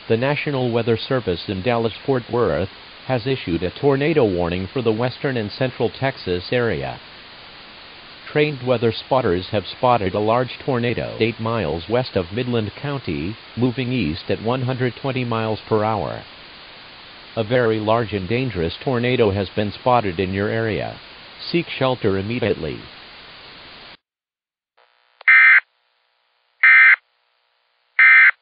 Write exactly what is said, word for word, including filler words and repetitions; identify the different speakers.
Speaker 1: The National Weather Service in Dallas-Fort Worth has issued a tornado warning for the western and central Texas area. Trained weather spotters have spotted a large tornado eight miles west of Midland County, moving east at one hundred twenty miles per hour. A very large and dangerous tornado has been spotted in your area. Seek shelter immediately.